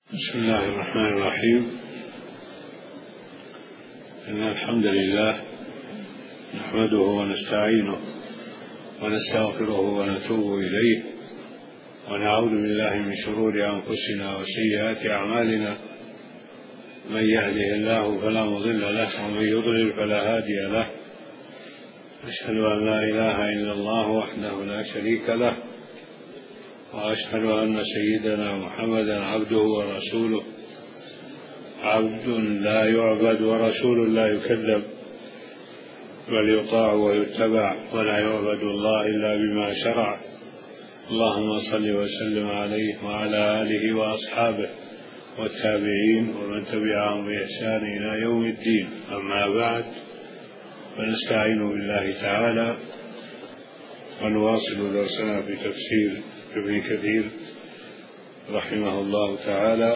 بسم الله الرحمن الرحيم. إن الحمد لله نحمده ونستعينه ونستغفره ونتوب إليه ونعوذ بالله من شرور أنفسنا وسيئات أعمالنا. من يهده الله فلا مضل له ومن يضلل فلا هادي له. أشهد أن لا إله إلا الله وحده لا شريك له، وأشهد أن سيدنا محمدا عبده ورسوله، عبد لا يعبد ورسول لا يكذب، بل يطاع ويتبع، ولا يعبد الله إلا بما شرع. اللهم صل وسلم عليه وعلى آله وأصحابه والتابعين ومن تبعهم بإحسان إلى يوم الدين. أما بعد، فنستعين بالله تعالى ونواصل درسنا في تفسير ابن كثير رحمه الله تعالى،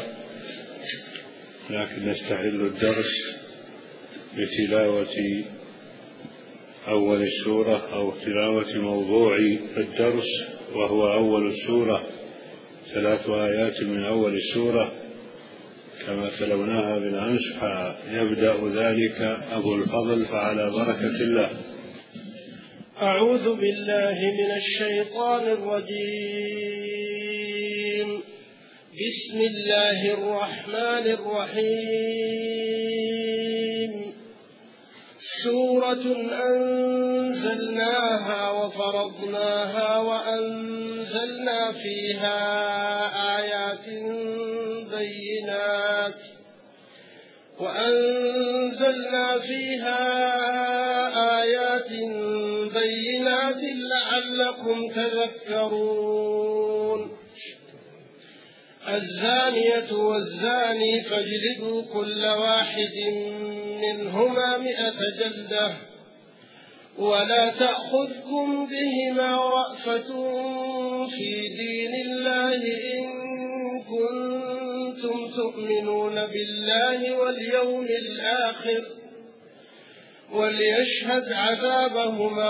لكن نستهل الدرس بتلاوة أول السورة أو تلاوة موضوع الدرس، وهو أول السورة، 3 آيات من أول السورة كما تلوناها بالأمس. فيبدأ ذلك أبو الفضل، فعلى بركة الله. أعوذ بالله من الشيطان الرجيم. بسم الله الرحمن الرحيم. سورة أنزلناها وفرضناها وأنزلنا فيها آيات بينات لعلكم تذكرون. الزانية والزاني فاجلدوا كل واحد منهما 100 جلدة، ولا تأخذكم بهما رأفة في دين الله إن كنتم تؤمنون بالله واليوم الآخر، وليشهد عذابهما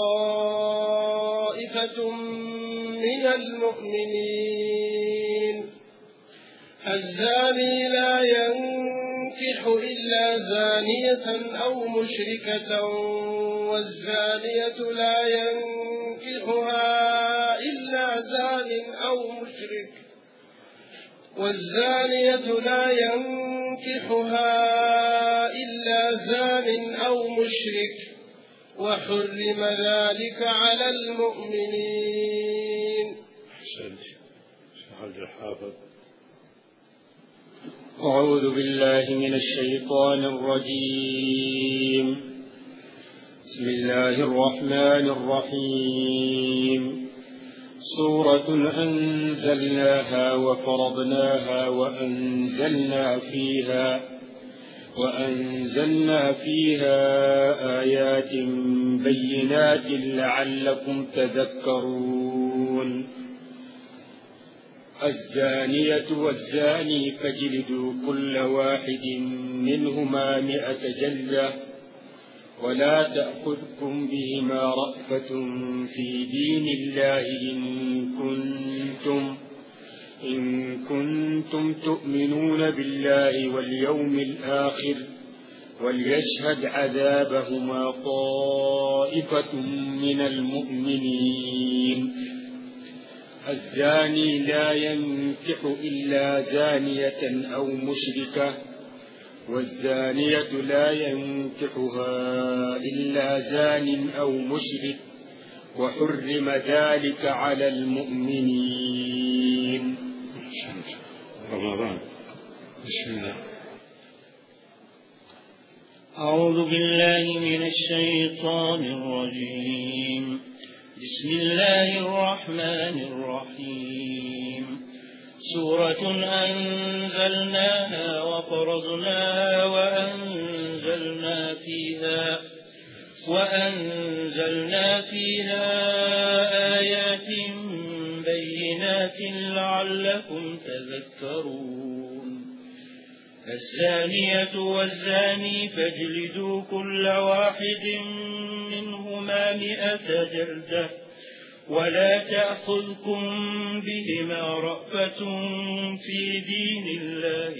طائفة من المؤمنين. الزاني لا ينكح إلا زانية أو مشركة، والزانية لا ينكحها إلا زان أو مشرك، وحرم ذلك على المؤمنين. أعوذ بالله من الشيطان الرجيم. بسم الله الرحمن الرحيم. سورة أنزلناها وفرضناها وأنزلنا فيها آيات بينات لعلكم تذكرون. الزانية والزاني فاجلدوا كل واحد منهما 100 جلدة، ولا تأخذكم بهما رأفة في دين الله إن كنتم تؤمنون بالله واليوم الآخر، وليشهد عذابهما طائفة من المؤمنين. الزاني لا ينكح إلا زانية أو مشركة، والزانية لا ينكحها إلا زان أو مشرك، وحرم ذلك على المؤمنين. رمضان. بسم الله. أعوذ بالله من الشيطان الرجيم. بسم الله الرحمن الرحيم. سورة أنزلناها وفرضناها وأنزلنا فيها آيات بينات لعلكم تذكرون. الزانية والزاني فاجلدوا كل واحد منهما 100 جلدة، ولا تأخذكم بهما رأفة في دين الله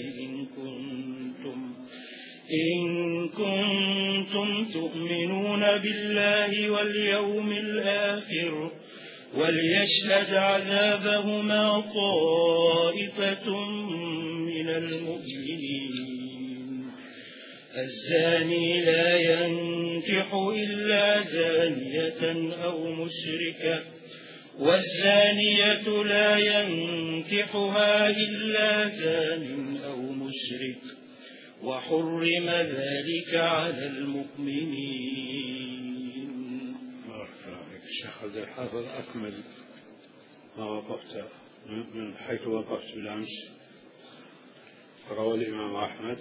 إن كنتم تؤمنون بالله واليوم الآخر وليشهد عذابهما طائفة من المؤمنين الزاني لا ينكح إلا زانية أو مشركة والزانية لا ينكحها إلا زان أو مشرك وحرم ذلك على المؤمنين. الشيخ عبد الحافظ أكمل ما وقفت من حيث وقفت بالأمس. روى الإمام أحمد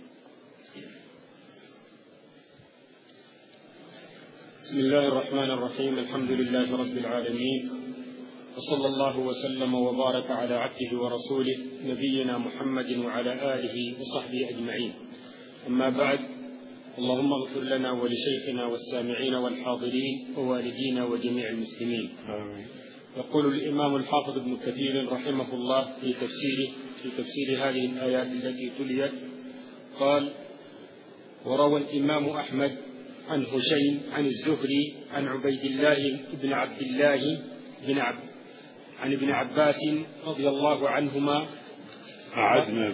بسم الله الرحمن الرحيم. الحمد لله رب العالمين، وصلى الله وسلم وبارك على عبده ورسوله نبينا محمد وعلى آله وصحبه أجمعين. أما بعد، اللهم اغفر لنا ولشيخنا والسامعين والحاضرين ووالدينا وجميع المسلمين. آمين. يقول الإمام الحافظ ابن كثير رحمه الله في تفسير هذه الآيات التي تليت قال: وروى الإمام أحمد عن هشيم عن الزهري عن عبيد الله بن عبد الله عن ابن عباس رضي الله عنهما. أعدنا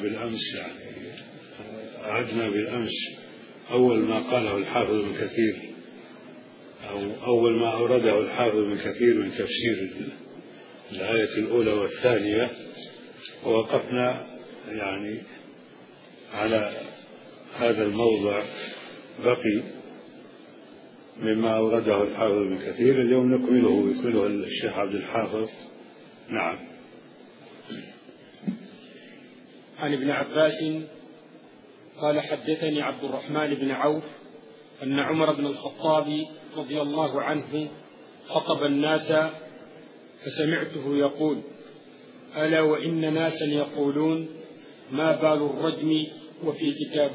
بالأمس أول ما قاله الحافظ ابن كثير، أو أول ما أورده الحافظ ابن كثير من تفسير الآية الأولى والثانية، ووقفنا يعني على هذا الموضع. بقي مما أورده الحافظ ابن كثير اليوم يكمله الشيخ عبد الحافظ. نعم. عن ابن عباس قال: حدثني عبد الرحمن بن عوف أن عمر بن الخطاب رضي الله عنه خطب الناس فسمعته يقول: ألا وإن ناسا يقولون ما بال الرجم وفي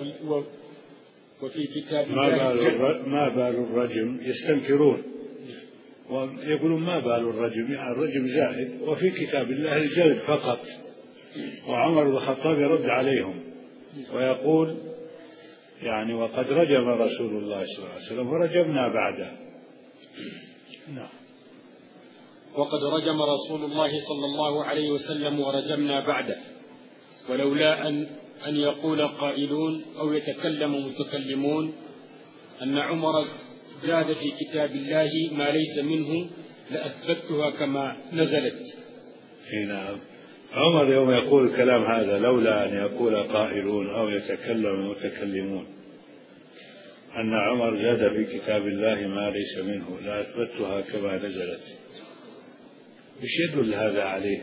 كتاب ما بال الرجم، يستنكرون ويقولون ما بال الرجم، يعني الرجم زائد، وفي كتاب الله الجلد فقط. وعمر بن الخطاب يرد عليهم ويقول يعني: وقد رجم رسول الله صلى الله عليه وسلم ورجمنا بعده. نعم. وقد رجم رسول الله صلى الله عليه وسلم ورجمنا بعده، ولولا أن يقول قائلون أو يتكلم متكلمون أن عمر زاد في كتاب الله ما ليس منه لأثبتها كما نزلت. نعم. عمر يوم يقول الكلام هذا لولا أن يقول قائلون أو يتكلم متكلمون أن عمر زاد في كتاب الله ما ليس منه لأثبتها كما نزلت. وش يدل هذا عليه؟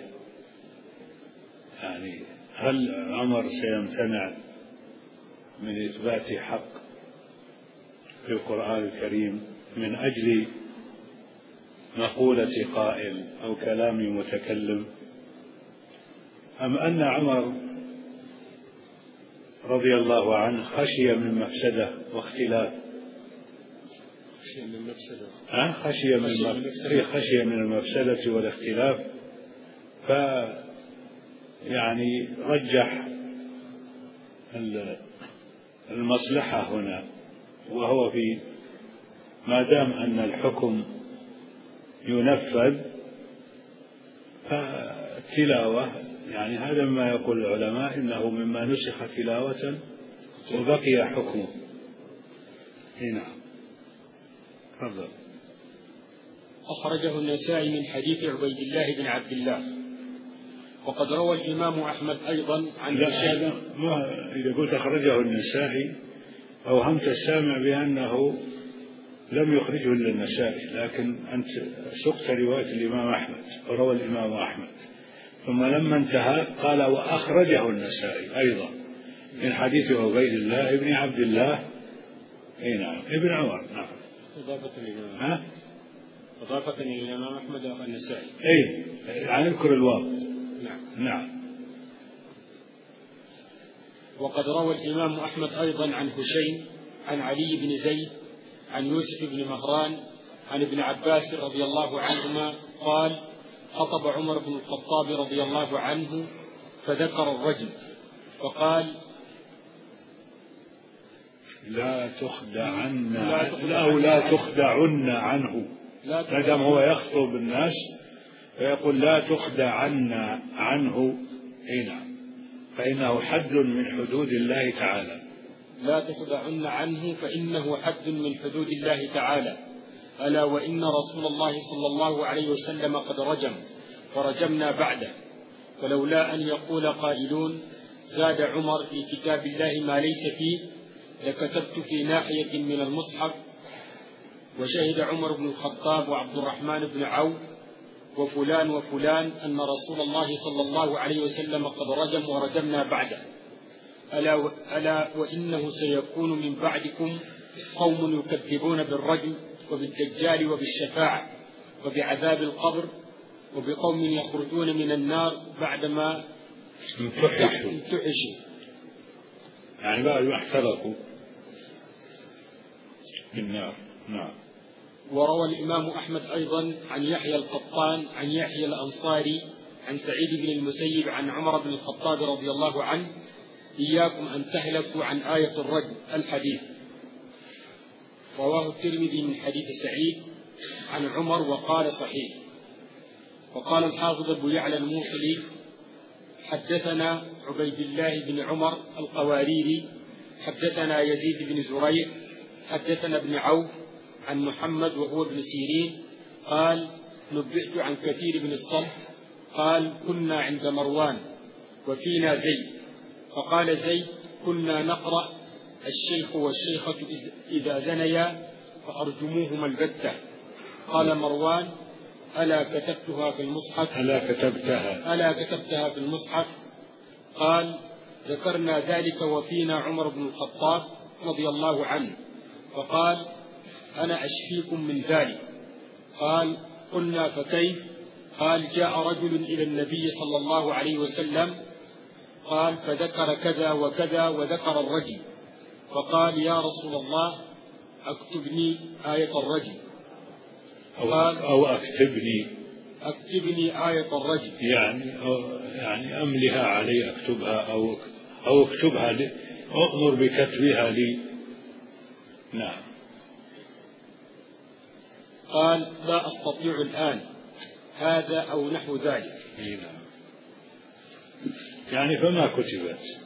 يعني هل عمر سيمتنع من إثبات حق في القرآن الكريم من أجل مقولة قائل أو كلام متكلم، أم أن عمر رضي الله عنه خشي من مفسدة واختلاف؟ خشي من المفسدة والاختلاف، يعني رجح المصلحة هنا، وهو في ما دام أن الحكم ينفذ فالتلاوة، يعني هذا ما يقول العلماء إنه مما نسخ تلاوة وبقي حكمه. نعم. تفضل. أخرجه النسائي من حديث عبيد الله بن عبد الله. وقد روى الإمام أحمد أيضا عن هذا إذا قلت أخرجه النسائي أوهمت السامع بأنه لم يخرجه إلا النسائي، لكن أنت سقت رواية الإمام أحمد، وروى الإمام أحمد، ثم لما انتهى قال وأخرجه النسائي أيضا من حديث عبيد الله بن عبد الله نعم ابن عمر. نعم. إضافة إلى الإمام أحمد والنسائي. يعني اذكر الواو. نعم. وقد روى الإمام أحمد أيضا عن هشيم عن علي بن زيد عن يوسف بن مهران عن ابن عباس رضي الله عنهما قال: خطب عمر بن الخطاب رضي الله عنه فذكر الرجل فقال: لا تخدعن أو لا تخدعن عنه، ما دام هو يخطب الناس فيقول لا تخدعن عنه هنا، فإنه حد من حدود الله تعالى. لا تخدعن عنه فإنه حد من حدود الله تعالى. ألا وإن رسول الله صلى الله عليه وسلم قد رجم فرجمنا بعده، ولولا أن يقول قائلون: زاد عمر في كتاب الله ما ليس فيه، لكتبت في ناحية من المصحف: وشهد عمر بن الخطاب وعبد الرحمن بن عوف وفلان وفلان أن رسول الله صلى الله عليه وسلم قد رجم ورجمنا بعده. ألا وإنه سيكون من بعدكم قوم يكذبون بالرجم وبالدجال وبالشفاعة وبعذاب القبر، وبقوم يخرجون من النار بعدما امتحشوا، يعني بعد ما احترقوا بالنار. نعم. وروى الإمام أحمد أيضا عن يحيى القطان عن يحيى الأنصاري عن سعيد بن المسيب عن عمر بن الخطاب رضي الله عنه: إياكم أن تهلكوا عن آية الرجم الحديث. رواه الترمذي من حديث سعيد عن عمر وقال: صحيح. وقال الحافظ أبو يعلى الموصلي: حدثنا عبيد الله بن عمر القواريري حدثنا يزيد بن زريع حدثنا ابن عوف عن محمد وهو ابن سيرين قال: نبئت عن كثير بن الصلح قال: كنا عند مروان وفينا زيد، فقال زيد: كنا نقرأ: الشيخ والشيخة إذا زنيا فأرجموهما البتة. قال مروان: ألا كتبتها في المصحف؟ ألا كتبتها في المصحف؟ قال: ذكرنا ذلك وفينا عمر بن الخطاب رضي الله عنه، فقال: أنا أشفيكم من ذلك. قال: قلنا: فكيف؟ قال: جاء رجل إلى النبي صلى الله عليه وسلم قال فذكر كذا وكذا وذكر الرجم، فقال: يا رسول الله اكتبني آية الرجم. أو أكتبني آية الرجم، يعني أملها علي، أكتبها أو اكتبها لي، أؤمر بكتبها لي. نعم. قال: لا أستطيع الآن، هذا أو نحو ذلك. نعم. يعني فما كتبت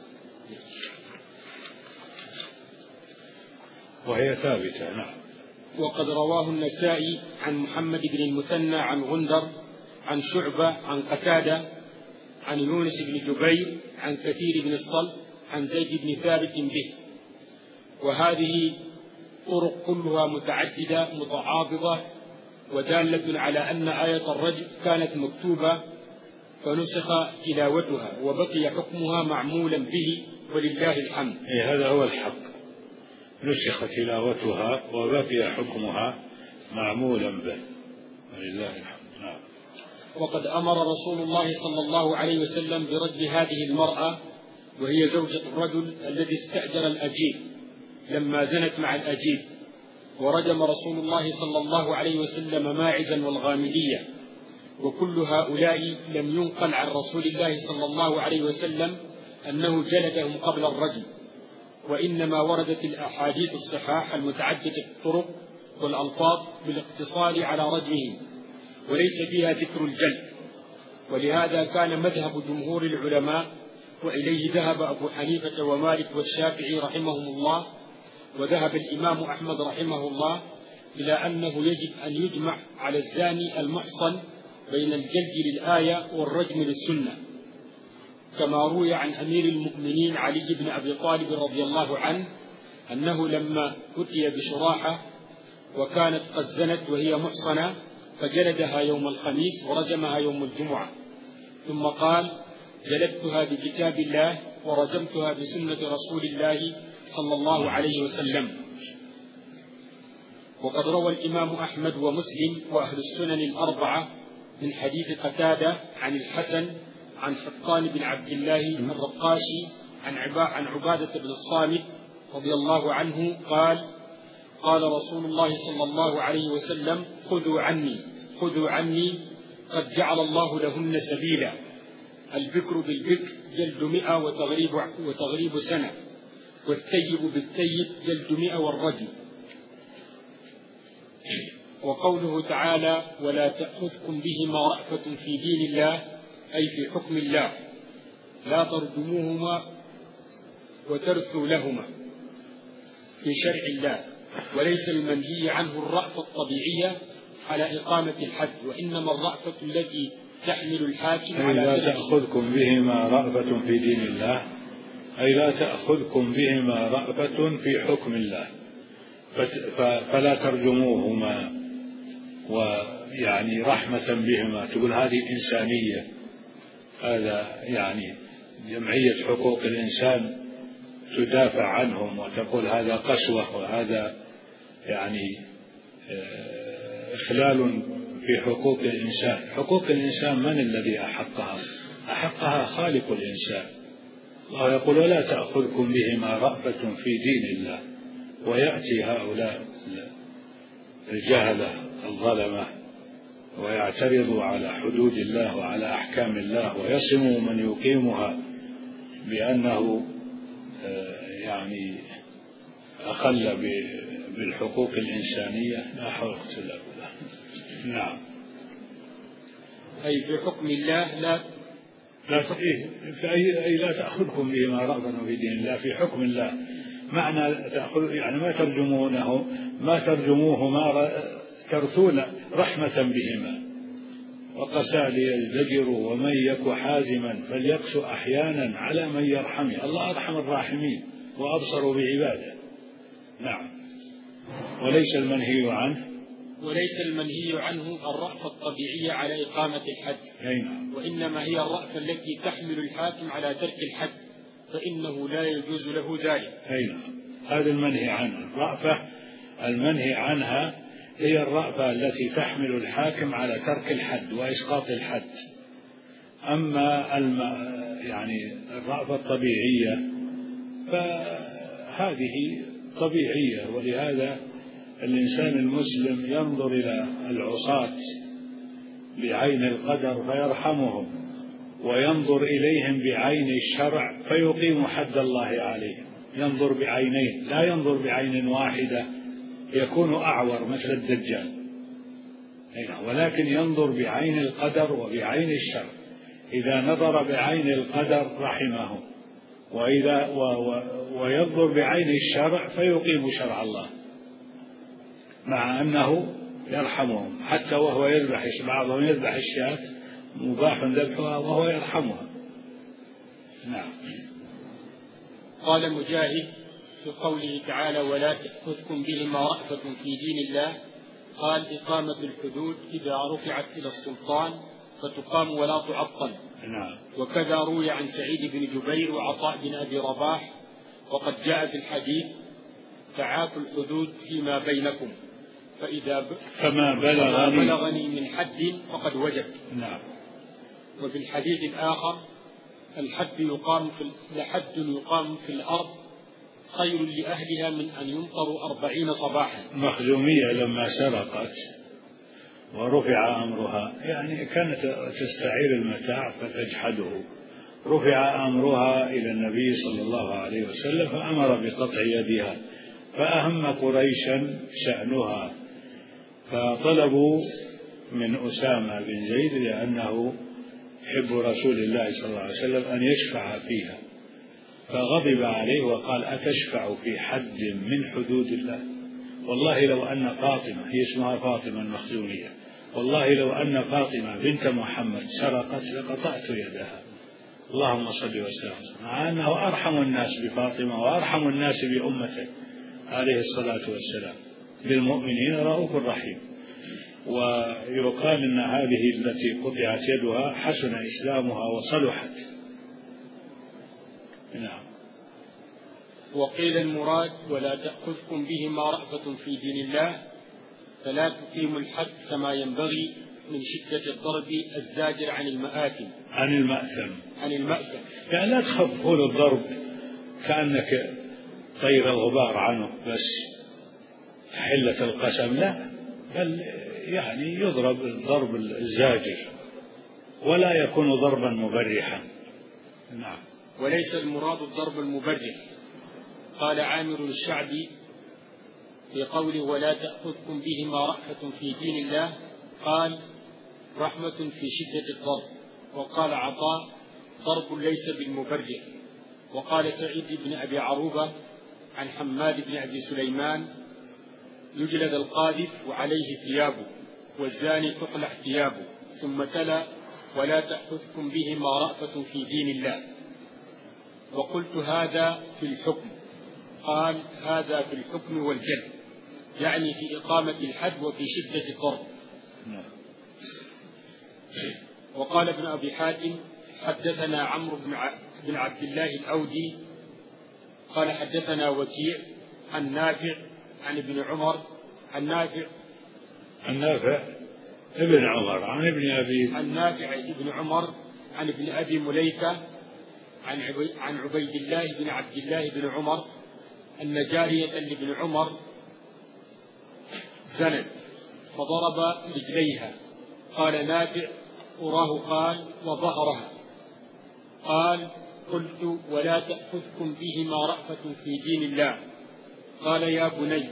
وهي ثابتة. نعم. وقد رواه النسائي عن محمد بن المثنى عن غندر عن شعبة عن قتادة عن يونس بن جبير عن كثير بن الصلب عن زيد بن ثابت به. وهذه طرق كلها متعددة متعاضدة ودالة على أن آية الرجم كانت مكتوبة فنسخ تلاوتها وبقي حكمها معمولا به ولله الحمد. هذا هو الحق، نسخ تلاوتها وبقي حكمها معمولا به ولله الحمد. نعم. وقد أمر رسول الله صلى الله عليه وسلم برجم هذه المرأة وهي زوجة الرجل الذي استأجر الأجير لما زنت مع الأجير، ورجم رسول الله صلى الله عليه وسلم ماعزا والغامدية، وكل هؤلاء لم ينقل عن رسول الله صلى الله عليه وسلم أنه جلدهم قبل الرجم، وإنما وردت الأحاديث الصحاح المتعددة الطرق والألفاظ بالاقتصار على رجمهم وليس فيها ذكر الجلد. ولهذا كان مذهب جمهور العلماء، وإليه ذهب أبو حنيفة ومالك والشافعي رحمهم الله، وذهب الإمام أحمد رحمه الله، إلى أنه يجب أن يجمع على الزاني المحصن بين الجلد للآية والرجم للسنة، كما روي عن أمير المؤمنين علي بن أبي طالب رضي الله عنه أنه لما أتي بشراحة وكانت قد زنت وهي محصنة فجلدها يوم الخميس ورجمها يوم الجمعة، ثم قال: جلدتها بكتاب الله ورجمتها بسنة رسول الله صلى الله عليه وسلم. وقد روى الإمام أحمد ومسلم وأهل السنن الأربعة من حديث قتادة عن الحسن عن حطان بن عبد الله الرقاشي عن عبادة بن الصامت رضي الله عنه قال: قال رسول الله صلى الله عليه وسلم: خذوا عني قد جعل الله لهن سبيلا، البكر بالبكر جلد 100 وتغريب سنة، والثيب بالثيب جلد 100 والرجم. وقوله تعالى ولا تأخذكم بهما رأفة في دين الله أي في حكم الله، لا ترجموهما وترثوا لهما في شرع الله، وليس المنهي عنه الرأفة الطبيعية على إقامة الحد، وإنما الرأفة التي تحمل الحاكم على لا تأخذكم بهما رأفة في دين الله، أي لا تأخذكم بهما رأفة في حكم الله، فلا ترجموهما، ويعني رحمة بهما، تقول هذه إنسانية، هذا يعني جمعية حقوق الإنسان تدافع عنهم وتقول هذا قسوة وهذا يعني إخلال في حقوق الإنسان. حقوق الإنسان من الذي أحقها؟ أحقها خالق الإنسان. الله يقول ولا تأخذكم بهما رأفة في دين الله، ويأتي هؤلاء الجهلة الظلمة ويعترضوا على حدود الله وعلى أحكام الله، ويصموا من يقيمها بأنه يعني أخل بالحقوق الإنسانية. لا حول ولا قوة إلا بالله. نعم. أي في حكم الله لا لا تأخذكم بهما رأفة في دين الله، في حكم الله. معنى تأخذ يعني ما ترجموهما ترثون رحمة بهما، وقسى ليزدجروا ومن يك حازما فليقسو أحيانا على من يرحمه. الله أرحم الراحمين وأبصروا بعباده. نعم. وليس المنهي عنه الرأفة الطبيعية على إقامة الحد، وإنما هي الرأفة التي تحمل الحاكم على ترك الحد، فإنه لا يجوز له ذلك. هذا المنهي عنه. الرأفة المنهي عنها هي الرأفة التي تحمل الحاكم على ترك الحد وإسقاط الحد. أما يعني الرأفة الطبيعية فهذه طبيعية، ولهذا الإنسان المسلم ينظر إلى العصاة بعين القدر فيرحمهم، وينظر إليهم بعين الشرع فيقيم حد الله عليهم. ينظر بعينين، لا ينظر بعين واحدة يكون أعور مثل الدجال، ولكن ينظر بعين القدر وبعين الشرع. إذا نظر بعين القدر رحمه، وينظر بعين الشرع فيقيم شرع الله، مع أنه يرحمهم حتى وهو يذبح. بعضهم يذبح الشاة مباح ذبحها وهو يرحمها. نعم. قال مجاهد في قوله تعالى ولا تأخذكم بهما رأفة في دين الله، قال إقامة الحدود إذا رفعت إلى السلطان فتقام ولا تعطل. نعم. وكذا روي عن سعيد بن جبير وعطاء بن أبي رباح، وقد جاء في الحديث تعافوا الحدود فيما بينكم، فما بلغني من حد فقد وجب. نعم. وفي الحديث الآخر لحد يقام في الأرض خير لأهلها من أن يمطروا 40 صباحا. مخزومية لما سرقت ورفع أمرها، يعني كانت تستعير المتاع فتجحده، رفع أمرها إلى النبي صلى الله عليه وسلم فأمر بقطع يدها، فأهم قريشا شأنها، فطلبوا من أسامة بن زيد لأنه حب رسول الله صلى الله عليه وسلم أن يشفع فيها، فغضب عليه وقال أتشفع في حد من حدود الله؟ والله لو أن فاطمة، هي اسمها فاطمة المخزومية، والله لو أن فاطمة بنت محمد سرقت لقطعت يدها. اللهم صل وسلم، مع أنه أرحم الناس بفاطمة وأرحم الناس بأمته عليه الصلاة والسلام، بالمؤمنين رؤوف رحيم. ويقال أن هذه التي قطعت يدها حسن إسلامها وصلحت. نعم. وقيل المراد ولا تأخذكم بهما رأفة في دين الله، فلا تقيموا الحد كما ينبغي من شدة الضرب الزاجر عن المآثم، عن المأثم. يعني لا تخففون الضرب كأنك طير الغبار عنه بس حلة القسم، لا، بل يعني يضرب الضرب الزاجر ولا يكون ضربا مبرحا. نعم. وليس المراد الضرب المبرح. قال عامر الشعبي في قوله ولا تأخذكم بهما رأفة في دين الله، قال رحمة في شدة الضرب. وقال عطاء ضرب ليس بالمبرح. وقال سعيد بن أبي عروبة عن حماد بن أبي سليمان يجلد القاذف وعليه ثيابه والزاني تقلع ثيابه، ثم تلا ولا تأخذكم بهما رأفة في دين الله. وقلت هذا في الحكم. قال هذا في الحكم والجلد، يعني في إقامة الحد وفي شدة الضرب. وقال ابن أبي حاتم حدثنا عمرو بن عبد الله الأودي قال حدثنا وكيع عن نافع عن ابن عمر عن نافع ابن عمر عن ابن عمر عن ابن أبي مليكة عن عبيد الله بن عبد الله بن عمر أن جارية لابن عمر زنت فضرب رجليها. قال نافع أراه قال وظهرها. قال قلت ولا تأخذكم بهما رأفة في دين الله. قال يا بني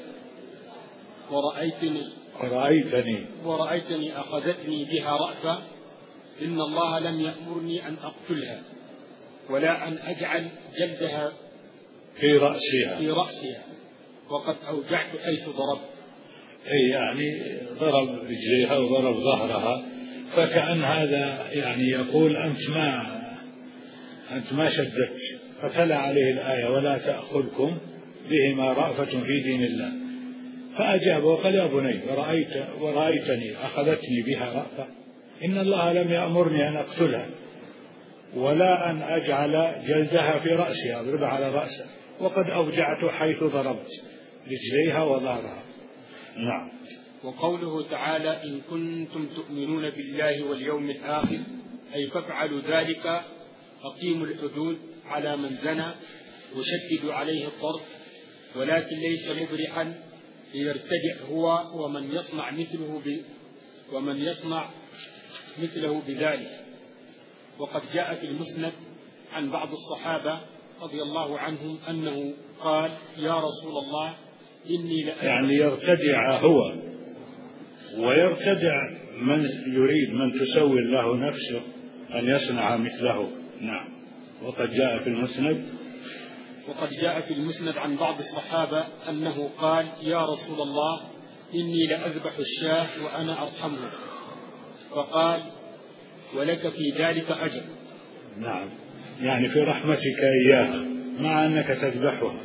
ورأيتني أخذتني بها رأفة، إن الله لم يأمرني أن أقتلها ولا أن أجعل جلدها في رأسها وقد أوجعت حيث ضربت. أي يعني ضرب رجليها وضرب ظهرها، فكأن هذا يعني يقول أنت ما شددت. فتلا عليه الآية ولا تأخذكم بهما رأفة في دين الله، فأجاب وقال يا بني ورأيتني أخذتني بها رأفة، إن الله لم يأمرني أن أقتلها ولا أن أجعل جلدها في رأسها أضربها على رأسها، وقد أوجعت حيث ضربت رجليها وظهرها. نعم. وقوله تعالى إن كنتم تؤمنون بالله واليوم الآخر أي فافعلوا ذلك، أقيموا الحدود على من زنى وشددوا عليه الضرب، ولكن ليس مبرحا ليرتدع هو ومن يصنع مثله بذلك. وقد جاء في المسند عن بعض الصحابة رضي الله عنهم أنه قال يا رسول الله إني يعني يرتدع هو ويرتدع من يريد، من تسوي الله نفسه أن يصنع مثله. نعم. وقد جاء في المسند عن بعض الصحابة أنه قال يا رسول الله إني لأذبح الشاة وأنا أرحمه، فقال ولك في ذلك أجر. نعم، يعني في رحمتك إياها مع أنك تذبحها.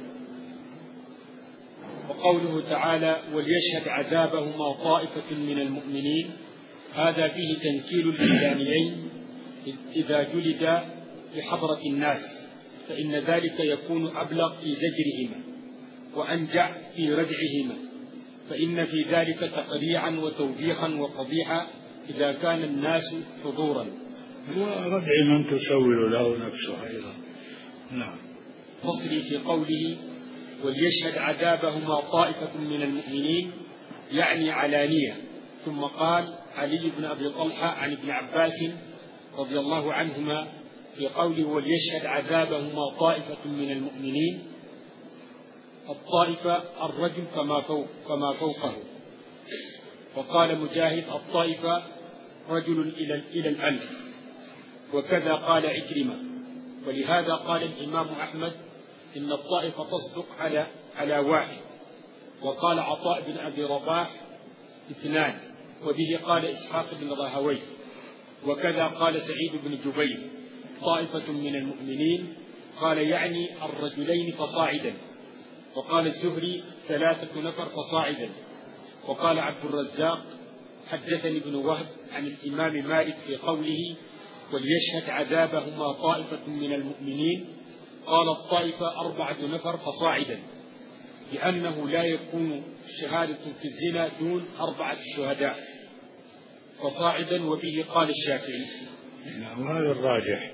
وقوله تعالى وليشهد عذابهما طائفة من المؤمنين، هذا فيه تنكيل للزانيين إذا جلد بحضرة الناس، فإن ذلك يكون أبلغ في زجرهما وأنجع في ردعهما، فإن في ذلك تقريعا وتوبيخا وفضيحة إذا كان الناس حضورا، وردع من تسول له نفسه أيضا. نعم. فصلي في قوله وليشهد عذابهما طائفة من المؤمنين يعني علانية. ثم قال علي بن أبي طلحة عن ابن عباس رضي الله عنهما في قوله وليشهد عذابهما طائفة من المؤمنين، الطائفة الرجل كما فوقه. وقال مجاهد الطائفة رجل إلى الألف، وكذا قال عكرمة. ولهذا قال الإمام أحمد إن الطائفة تصدق على واحد. وقال عطاء بن أبي رباح 2، وبه قال إسحاق بن راهويه. وكذا قال سعيد بن جبير طائفة من المؤمنين، قال يعني الرجلين فصاعدا. وقال الزهري 3 نفر فصاعدا. وقال عبد الرزاق حدثني ابن وهب عن الإمام مالك في قوله وليشهد عذابهما طائفة من المؤمنين، قال الطائفة 4 نفر فصاعدا، لأنه لا يكون شهادة في الزنا دون 4 شهداء فصاعدا، وبه قال الشافعي. وهذا الراجح.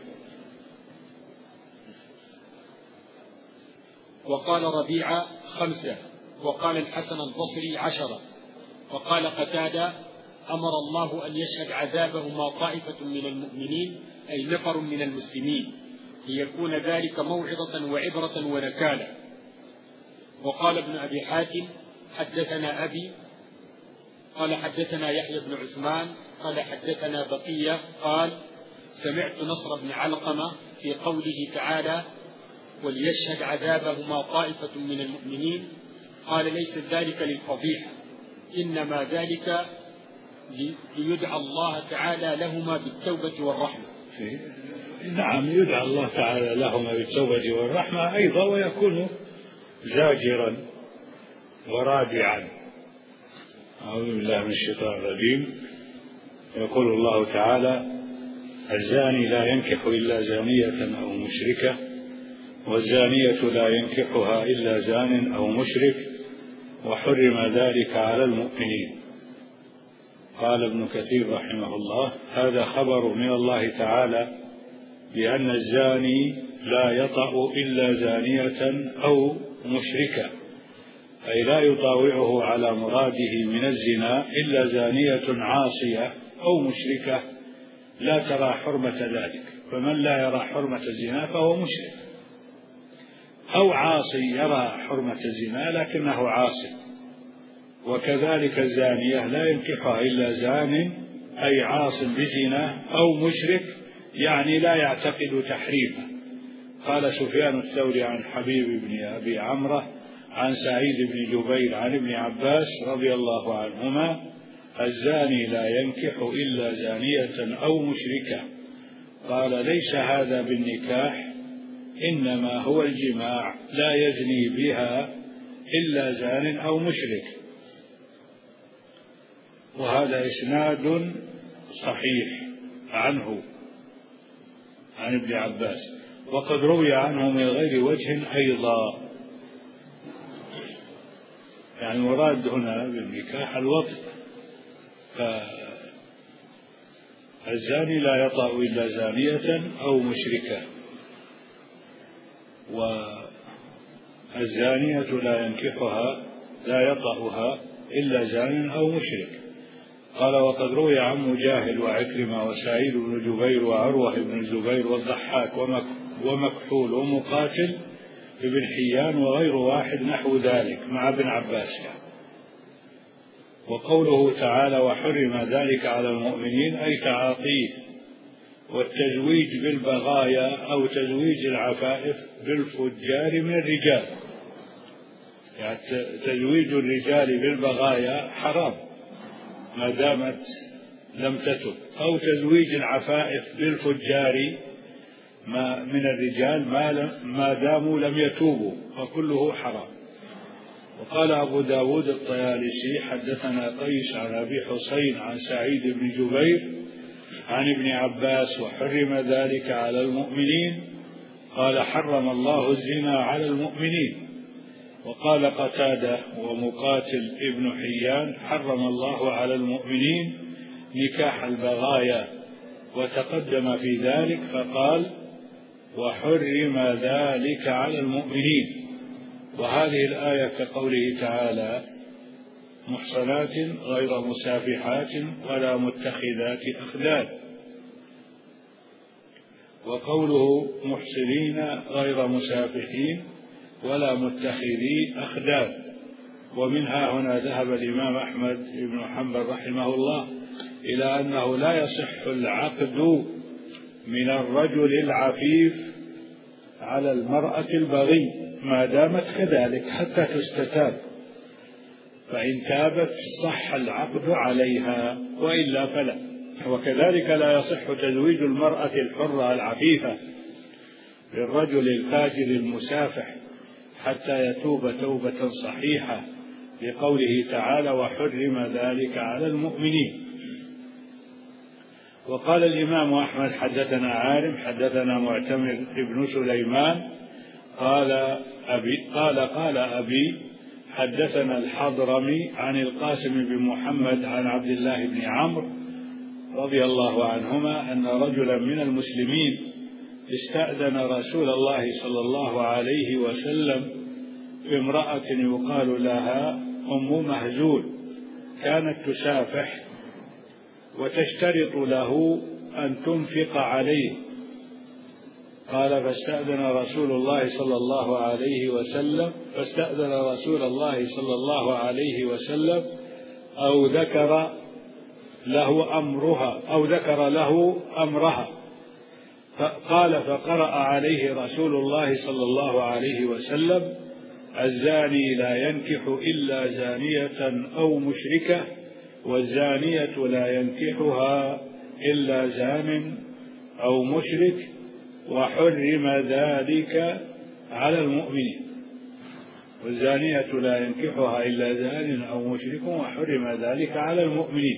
وقال ربيعة 5، وقال الحسن البصري 10، وقال قتادة أمر الله أن يشهد عذابهما طائفة من المؤمنين أي نفر من المسلمين ليكون ذلك موعظة وعبرة ونكالا. وقال ابن أبي حاتم حدثنا أبي قال حدثنا يحيى بن عثمان قال حدثنا بقية قال سمعت نصر بن علقمة في قوله تعالى وليشهد عذابهما طائفة من المؤمنين قال ليس ذلك للفضيحة إنما ذلك ليدعى الله تعالى لهما بالتوبة والرحمة. نعم، يدعى الله تعالى لهما بالتوبة والرحمة أيضا، ويكون زاجرا ورادعا. أعوذ بالله من الشيطان الرجيم. يقول الله تعالى الزاني لا ينكح إلا زانية أو مشركة والزانية لا ينكحها إلا زان أو مشرك وحرم ذلك على المؤمنين. قال ابن كثير رحمه الله هذا خبر من الله تعالى بأن الزاني لا يطأ إلا زانية أو مشركة، أي لا يطاوعه على مراده من الزنا إلا زانية عاصية أو مشركة لا ترى حرمة ذلك، فمن لا يرى حرمة الزنا فهو مشرك، أو عاصي يرى حرمة الزنا لكنه عاصي. وكذلك الزانية لا ينكحها إلا زان أي عاص بزنا أو مشرك، يعني لا يعتقد تحريمها. قال سفيان الثوري عن حبيب بن أبي عمرة عن سعيد بن جبير عن ابن عباس رضي الله عنهما الزاني لا ينكح إلا زانية أو مشركة. قال ليس هذا بالنكاح إنما هو الجماع لا يزني بها إلا زان أو مشرك. وهذا إسناد صحيح عنه عن ابن عباس، وقد روي عنه من غير وجه أيضا. يعني المراد هنا بالنكاح الوطء، فالزاني لا يطأ إلا زانية أو مشركة، والزانية لا ينكحها لا يطأها إلا زان أو مشرك. قال وقد روي عن مجاهد وعكرمة وسعيد بن جبير وعروة بن الزبير والضحاك ومكحول ومقاتل ابن حيان وغير واحد نحو ذلك مع ابن عباس. وقوله تعالى وحرم ذلك على المؤمنين أي تعاطيه والتزويج بالبغايا أو تزويج العفائف بالفجار من الرجال. يعني تزويج الرجال بالبغايا حرام ما دامت لم تتب، أو تزويج العفائف بالفجار من الرجال ما داموا لم يتوبوا، فكله حرام. وقال أبو داود الطيالسي حدثنا قيس عن أبي حسين عن سعيد بن جبير عن ابن عباس وحرم ذلك على المؤمنين قال حرم الله الزنا على المؤمنين. وقال قتادة ومقاتل ابن حيان حرم الله على المؤمنين نكاح البغايا، وتقدم في ذلك فقال وحرم ذلك على المؤمنين. وهذه الآية كقوله تعالى محصنات غير مسافحات ولا متخذات أخدان، وقوله محصنين غير مسافحين ولا متخذي أخدان. ومنها هنا ذهب الإمام أحمد بن حنبل رحمه الله إلى أنه لا يصح العقد من الرجل العفيف على المرأة البغي ما دامت كذلك حتى تستتاب، فإن تابت صح العقد عليها وإلا فلا. وكذلك لا يصح تزويج المرأة الحرة العفيفة للرجل الفاجر المسافح حتى يتوب توبة صحيحة لقوله تعالى وحرم ذلك على المؤمنين. وقال الإمام أحمد حدثنا عارم حدثنا معتمر بن سليمان قال أبي حدثنا الحضرمي عن القاسم بن محمد عن عبد الله بن عمرو رضي الله عنهما أن رجلا من المسلمين استأذن رسول الله صلى الله عليه وسلم بامرأة يقال لها أم مهزول كانت تسافح وتشترط له أن تنفق عليه. قال فاستأذن رسول الله صلى الله عليه وسلم أو ذكر له أمرها قال فقرأ عليه رسول الله صلى الله عليه وسلم: الزاني لا ينكح إلا زانية أو مشركة، والزانية لا ينكحها إلا زان أو مشرك، وحرم ذلك على المؤمنين. والزانية لا ينكحها إلا زان أو مشرك وحرم ذلك على المؤمنين.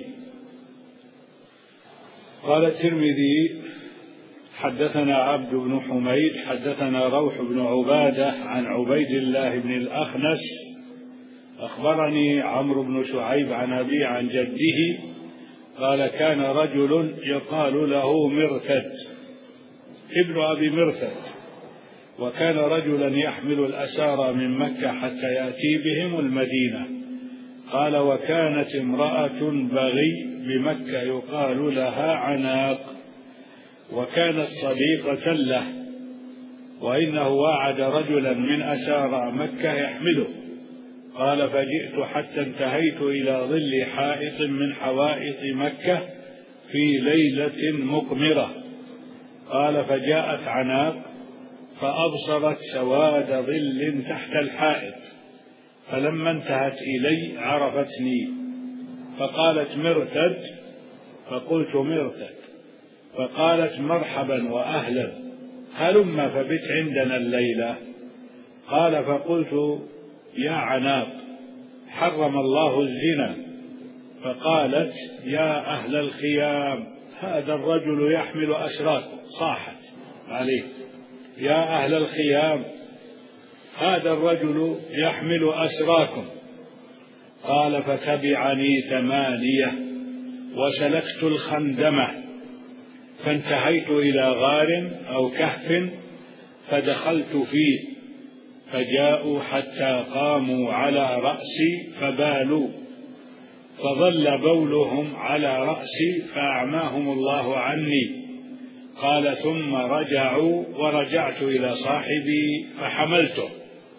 قال الترمذي: حدثنا عبد بن حميد حدثنا روح بن عبادة عن عبيد الله بن الأخنس أخبرني عمرو بن شعيب عن أبي عن جده قال: كان رجل يقال له مرثد ابن أبي مرثد، وكان رجلا يحمل الأسارى من مكة حتى يأتي بهم المدينة. قال: وكانت امرأة بغي بمكة يقال لها عناق، وكانت صديقة له، وإنه وعد رجلا من أسارى مكة يحمله. قال: فجئت حتى انتهيت إلى ظل حائط من حوائط مكة في ليلة مقمرة. قال: فجاءت عناق فأبصرت سواد ظل تحت الحائط، فلما انتهت إلي عرفتني فقالت: مرثد. فقلت: مرثد. فقالت: مرحبا وأهلا، هلم فبت عندنا الليلة. قال: فقلت: يا عناق، حرم الله الزنا. فقالت: يا أهل الخيام، هذا الرجل يحمل أسراكم. صاحت عليه: يا أهل الخيام، هذا الرجل يحمل أسراكم. قال: فتبعني 8 وسلكت الخندمة، فانتهيت إلى غار أو كهف فدخلت فيه، فجاءوا حتى قاموا على رأسي فبالوا، فظل بولهم على رأسي فأعماهم الله عني. قال: ثم رجعوا ورجعت إلى صاحبي فحملته،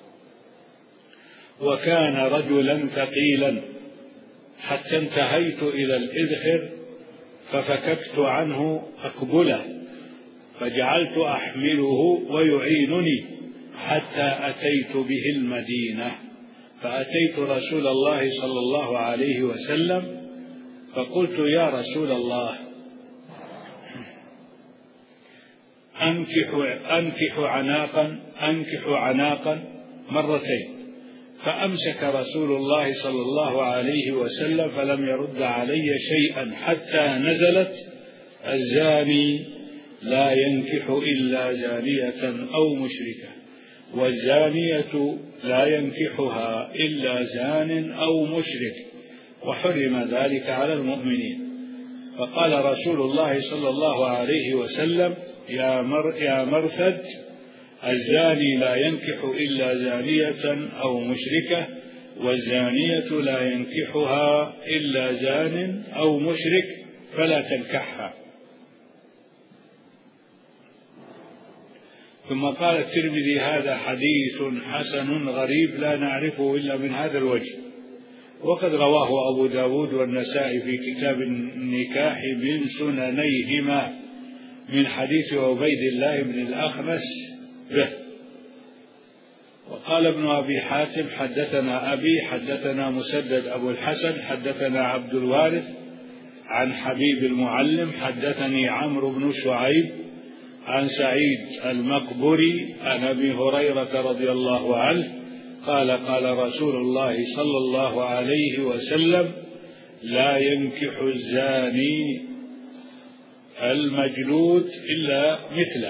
وكان رجلا ثقيلا، حتى انتهيت إلى الإذخر ففككت عنه أقبله، فجعلت أحمله ويعينني حتى أتيت به المدينة. فأتيت رسول الله صلى الله عليه وسلم فقلت: يا رسول الله، أنكح عناقا مرتين. فأمسك رسول الله صلى الله عليه وسلم فلم يرد علي شيئا حتى نزلت: الزاني لا ينكح إلا زانية أو مشركة، والزانية لا ينكحها إلا زان أو مشرك، وحرم ذلك على المؤمنين. فقال رسول الله صلى الله عليه وسلم: يا مرثد، الزاني لا ينكح إلا زانية أو مشركة، والزانية لا ينكحها إلا زان أو مشرك، فلا تنكحها. ثم قال الترمذي: هذا حديث حسن غريب لا نعرفه إلا من هذا الوجه. وقد رواه أبو داود والنسائي في كتاب النكاح من سننيهما من حديث عبيد الله بن الأخنس به. وقال ابن أبي حاتم: حدثنا أبي حدثنا مسدد أبو الحسن حدثنا عبد الوارث عن حبيب المعلم حدثني عمرو بن شعيب عن سعيد المقبري عن أبي هريرة رضي الله عنه قال: قال رسول الله صلى الله عليه وسلم: لا ينكح الزاني المجلود إلا مثله.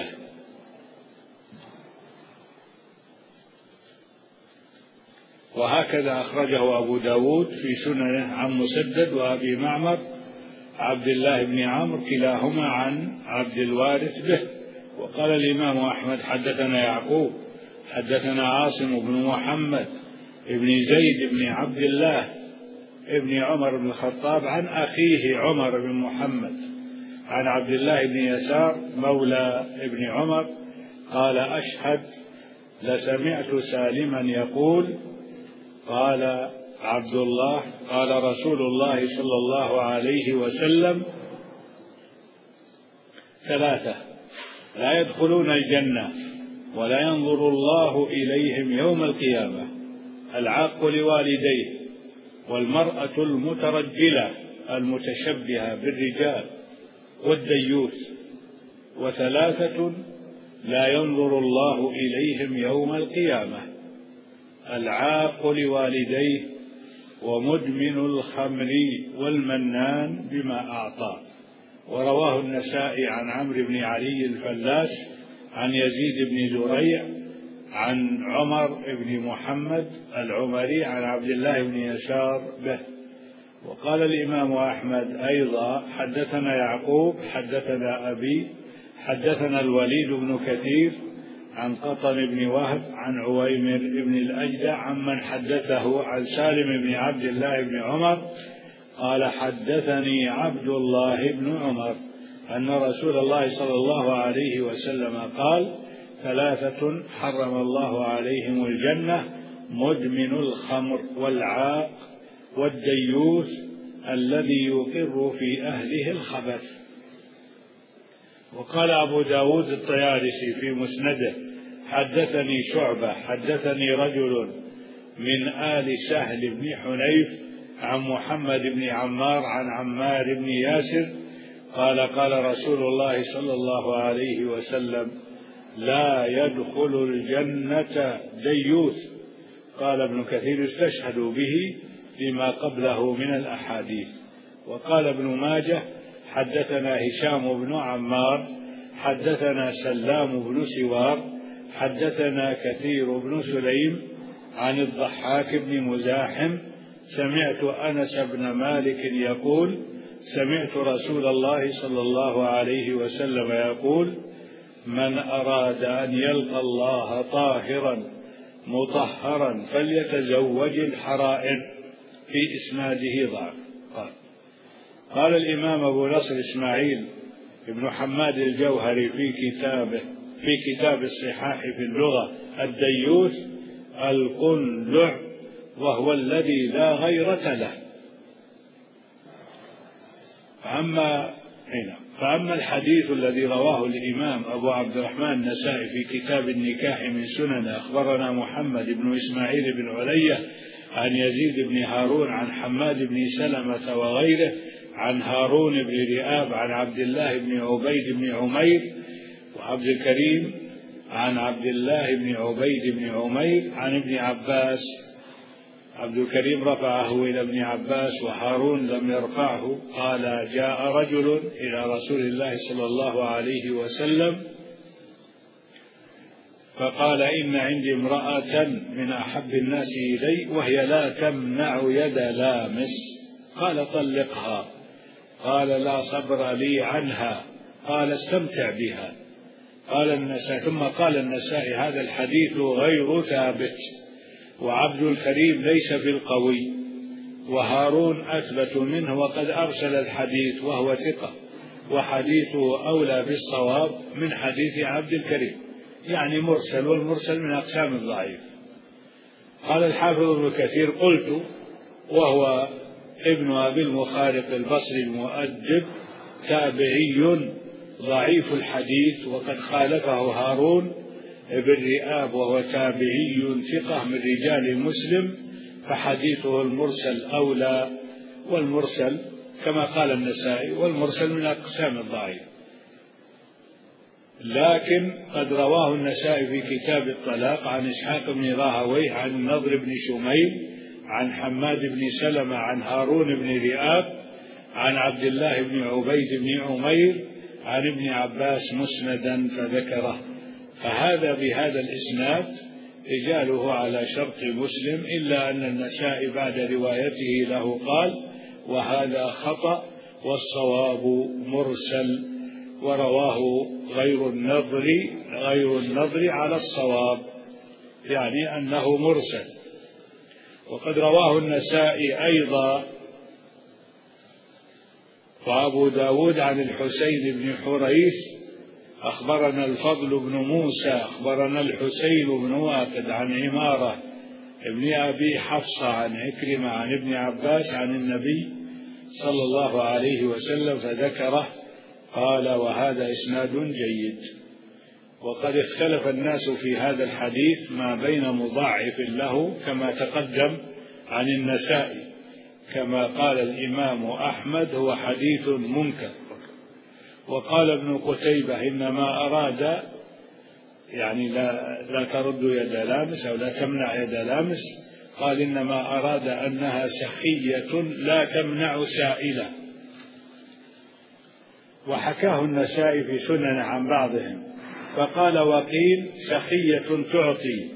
وهكذا أخرجه أبو داود في سننه عن مسدد وأبي معمر عبد الله بن عمرو كلاهما عن عبد الوارث به. وقال الإمام أحمد: حدثنا يعقوب حدثنا عاصم بن محمد بن زيد بن عبد الله ابن عمر بن الخطاب عن أخيه عمر بن محمد عن عبد الله بن يسار مولى ابن عمر قال: أشهد لسمعت سالما يقول: قال عبد الله: قال رسول الله صلى الله عليه وسلم: 3 لا يدخلون الجنة ولا ينظر الله إليهم يوم القيامة: العاق لوالديه، والمرأة المترجلة المتشبهة بالرجال، والديوث. 3 لا ينظر الله إليهم يوم القيامة: العاق لوالديه، ومدمن الخمر، والمنان بما أعطى. ورواه النسائي عن عمرو بن علي الفلاس عن يزيد بن زريع عن عمر بن محمد العمري عن عبد الله بن يسار به. وقال الإمام أحمد أيضا: حدثنا يعقوب حدثنا أبي حدثنا الوليد بن كثير عن قطن بن وهب عن عويمر بن الأجدع عمن حدثه عن سالم بن عبد الله بن عمر قال: حدثني عبد الله بن عمر أن رسول الله صلى الله عليه وسلم قال: 3 حرم الله عليهم الجنة: مدمن الخمر، والعاق، والديوث الذي يقر في أهله الخبث. وقال أبو داود الطيالسي في مسنده: حدثني شعبة حدثني رجل من آل سهل بن حنيف عن محمد بن عمار عن عمار بن ياسر قال: قال رسول الله صلى الله عليه وسلم: لا يدخل الجنة ديوث. قال ابن كثير: استشهد به لما قبله من الأحاديث. وقال ابن ماجه: حدثنا هشام بن عمار حدثنا سلام بن سوار حدثنا كثير بن سليم عن الضحاك بن مزاحم سمعت أنس بن مالك يقول: سمعت رسول الله صلى الله عليه وسلم يقول: من أراد أن يلقى الله طاهرا مطهرا فليتزوج الحرائر. في إسناده ضعف. قال الإمام أبو نصر إسماعيل ابن حماد الجوهري في كتاب الصحاح في اللغة: الديوث القنلع، وهو الذي لا غيرة له. فأما الحديث الذي رواه الإمام أبو عبد الرحمن النسائي في كتاب النكاح من سنن: أخبرنا محمد بن إسماعيل بن علية عن يزيد بن هارون عن حماد بن سلمة وغيره عن هارون بن رئاب عن عبد الله بن عبيد بن عمير وعبد الكريم عن عبد الله بن عبيد بن عمير عن ابن عباس. عبد الكريم رفعه إلى ابن عباس وهارون لم يرفعه. قال: جاء رجل إلى رسول الله صلى الله عليه وسلم فقال: إن عندي امرأة من أحب الناس إلي وهي لا تمنع يد لامس. قال: طلقها. قال: لا صبر لي عنها. قال: استمتع بها. قال النسائي. ثم قال النسائي: هذا الحديث غير ثابت، وعبد الكريم ليس بالقوي، وهارون أثبت منه وقد أرسل الحديث وهو ثقة، وحديثه أولى بالصواب من حديث عبد الكريم، يعني مرسل، والمرسل من أقسام الضعيف. قال الحافظ ابن كثير: قلت وهو ابن أبي المخارق البصري المؤدب تابعي ضعيف الحديث، وقد خالفه هارون ابن رئاب وهو تابعي ثقة من رجال مسلم، فحديثه المرسل أولى، والمرسل كما قال النسائي والمرسل من أقسام الضعيف. لكن قد رواه النسائي في كتاب الطلاق عن إسحاق بن راهويه عن النضر بن شميل عن حماد بن سلمة عن هارون بن رئاب عن عبد الله بن عبيد بن عمير عن ابن عباس مسندا فذكره. فهذا بهذا الإسناد رجاله على شرط مسلم، إلا أن النسائي بعد روايته له قال: وهذا خطأ والصواب مرسل، ورواه غير النضر على الصواب، يعني أنه مرسل. وقد رواه النسائي أيضا وأبو داود عن الحسين بن حريث أخبرنا الفضل بن موسى أخبرنا الحسين بن واقد عن عمارة ابن أبي حفصة عن عكرمة عن ابن عباس عن النبي صلى الله عليه وسلم فذكره، قال: وهذا إسناد جيد. وقد اختلف الناس في هذا الحديث ما بين مضاعف له كما تقدم عن النسائي، كما قال الإمام أحمد هو حديث منكر. وقال ابن قتيبة إنما أراد يعني لا ترد يد لامس أو لا تمنع يد لامس، قال إنما أراد أنها سخية لا تمنع سائلة. وحكاه النسائي في سنن عن بعضهم، فقال: وقيل سخية تعطي.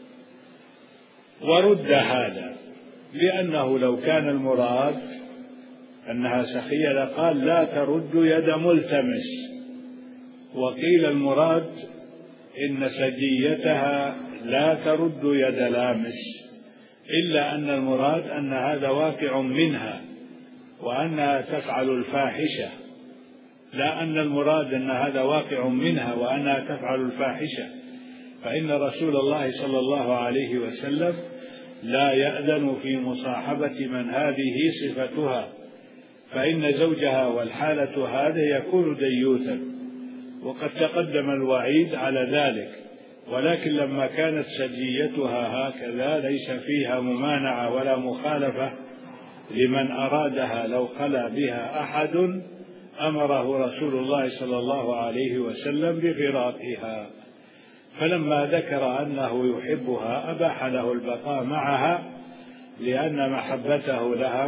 ورد هذا لأنه لو كان المراد أنها سخية لقال: لا ترد يد ملتمس. وقيل المراد إن سجيتها لا ترد يد لامس، إلا أن المراد أن هذا واقع منها وأنها تفعل الفاحشة، لا أن المراد أن هذا واقع منها وأنها تفعل الفاحشة. فإن رسول الله صلى الله عليه وسلم لا يأذن في مصاحبة من هذه صفتها، فإن زوجها والحالة هذه يكون ديوثا، وقد تقدم الوعيد على ذلك. ولكن لما كانت سجيتها هكذا ليس فيها ممانعة ولا مخالفة لمن أرادها لو خلا بها أحد أمره رسول الله صلى الله عليه وسلم بفراقها. فلما ذكر أنه يحبها أباح له البقاء معها، لأن محبته لها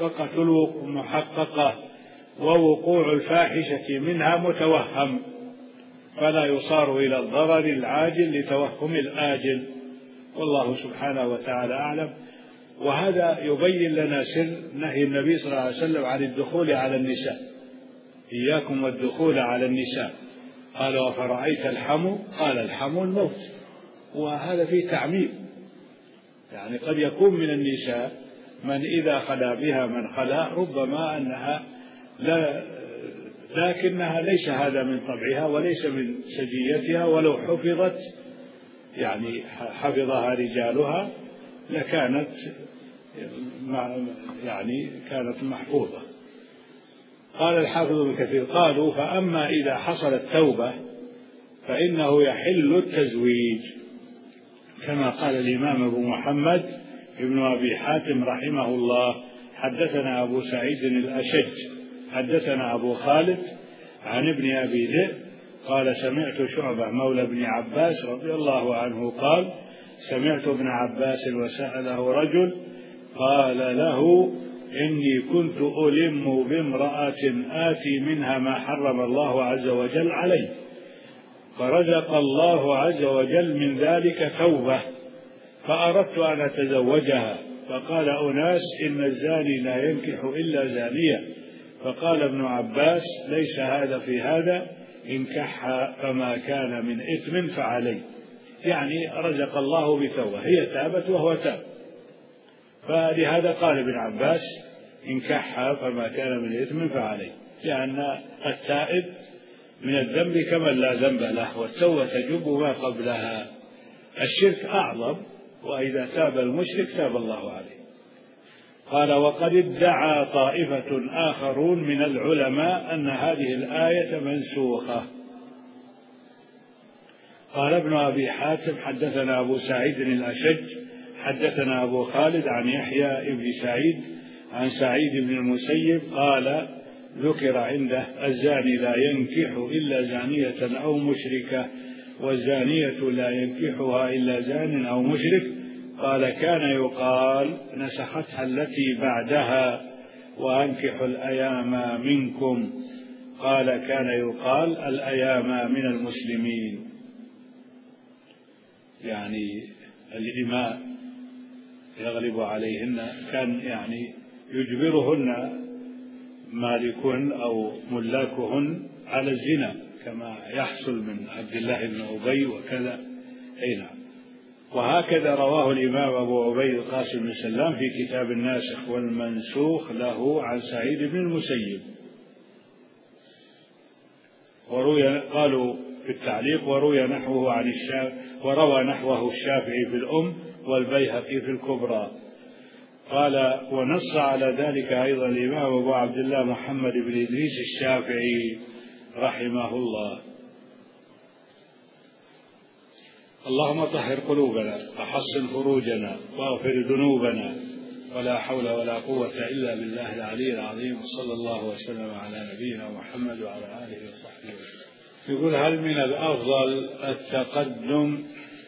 محققة ووقوع الفاحشة منها متوهم، فلا يصار إلى الضرر العاجل لتوهم الآجل، والله سبحانه وتعالى أعلم. وهذا يبين لنا سر نهي النبي صلى الله عليه وسلم عن الدخول على النساء: إياكم والدخول على النساء. قال: وفرأيت الحمو؟ قال: الحمو الموت. وهذا فيه تعميم، يعني قد يكون من النساء من إذا خلا بها من خلا ربما أنها لكنها ليس هذا من طبعها وليس من سجيتها، ولو حفظت يعني حفظها رجالها لكانت يعني كانت محفوظة. قال الحافظ ابن كثير: قالوا: فأما إذا حصلت توبة فإنه يحل التزويج، كما قال الإمام أبو محمد ابن أبي حاتم رحمه الله: حدثنا أبو سعيد الأشج حدثنا أبو خالد عن ابن أبي ذئب قال: سمعت شعبة مولى ابن عباس رضي الله عنه قال: سمعت ابن عباس وسأله رجل قال له: إني كنت ألم بامرأة آتي منها ما حرم الله عز وجل علي، فرزق الله عز وجل من ذلك توبة، فأردت أن أتزوجها، فقال أناس: إن الزاني لا ينكح إلا زانية. فقال ابن عباس: ليس هذا في هذا، انكحها فما كان من إثم فعلي. يعني رزق الله بتوبة، هي تابت وهو تاب، فلهذا قال ابن عباس: انكحها فما كان من إثم فعلي، لأن التائب من الذنب كمن لا ذنب له، والتوبة تجب ما قبلها. الشرك أعظم، وإذا تاب المشرك تاب الله عليه. قال: وقد ادعى طائفة آخرون من العلماء أن هذه الآية منسوخة. قال ابن أبي حاتم: حدثنا أبو سعيد الأشج حدثنا أبو خالد عن يحيى بن سعيد عن سعيد بن المسيب قال: ذكر عنده: الزاني لا ينكح إلا زانية أو مشركة، والزانية لا ينكحها إلا زان أو مشرك. قال: كان يقال، نسختها التي بعدها: وأنكحوا الأيام منكم. قال: كان يقال الأيام من المسلمين، يعني الإماء يغلب عليهن، كان يعني يجبرهن مالكهن أو ملاكهن على الزنا، كما يحصل من عبد الله بن أبي وكذا. أي نعم. وهكذا رواه الإمام أبو عبيد القاسم بن سلام في كتاب الناسخ والمنسوخ له عن سعيد بن المسيب. قالوا في التعليق وروى نحوه الشافعي في الأم والبيهقي في الكبرى. قال ونص على ذلك أيضا الإمام أبو عبد الله محمد بن إدريس الشافعي رحمه الله. اللهم طهر قلوبنا وحصن فروجنا واغفر ذنوبنا، ولا حول ولا قوة إلا بالله العلي العظيم. صلى الله وسلم على نبينا محمد وعلى آله وصحبه وسلم. يقول هل من الأفضل التقدم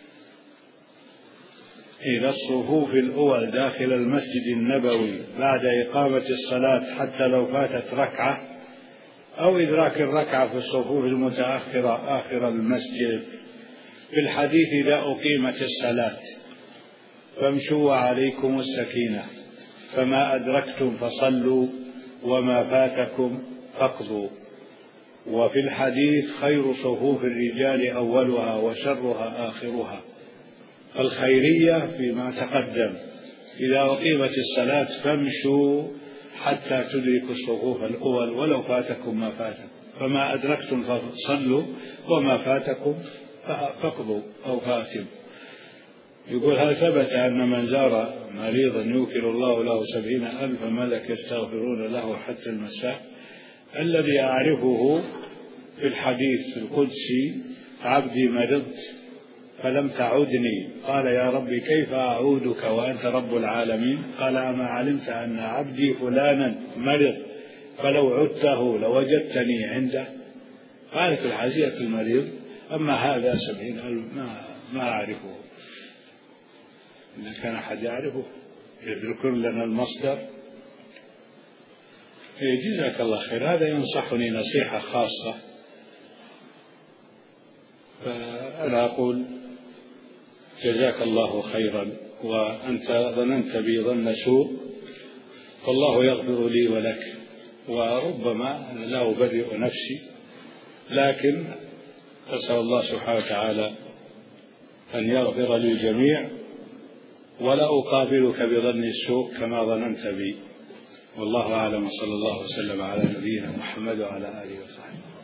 إلى الصفوف الأول داخل المسجد النبوي بعد إقامة الصلاة حتى لو فاتت ركعة، أو إدراك الركعة في الصفوف المتأخرة آخر المسجد؟ في الحديث إذا أقيمت الصلاة فامشوا وعليكم السكينة، فما أدركتم فصلوا وما فاتكم فاقضوا. وفي الحديث خير صفوف الرجال أولها وشرها آخرها. الخيرية فيما تقدم، إذا أقيمت الصلاة فامشوا حتى تدركوا الصفوف الأول ولو فاتكم ما فاتكم، فما أدركتم فصلوا وما فاتكم فاقضوا أو فاتم. يقول هل ثبت أن من زار مريضا يوكل الله له 70,000 ملك يستغفرون له حتى المساء؟ الذي أعرفه في الحديث القدسي عبدي مرضت فلم تعودني، قال يا ربي كيف أعودك وأنت رب العالمين؟ قال أما علمت أن عبدي فلانا مرض فلو عدته لوجدتني عنده؟ قالت الحزية المريض أما هذا 70,000 ما أعرفه. إذا كان أحد يعرفه يذكر لنا المصدر. جزاك الله خير. هذا ينصحني نصيحة خاصة، فأنا أقول جزاك الله خيرا، وأنت ظننت بي ظن سوء، فالله يغفر لي ولك، وربما أنا لا أبرئ نفسي، لكن أسأل الله سبحانه وتعالى أن يغفر للجميع، ولا أقابلك بظن السوء كما ظننت بي. والله أعلم، صلى الله وسلم على نبينا محمد وعلى آله وصحبه.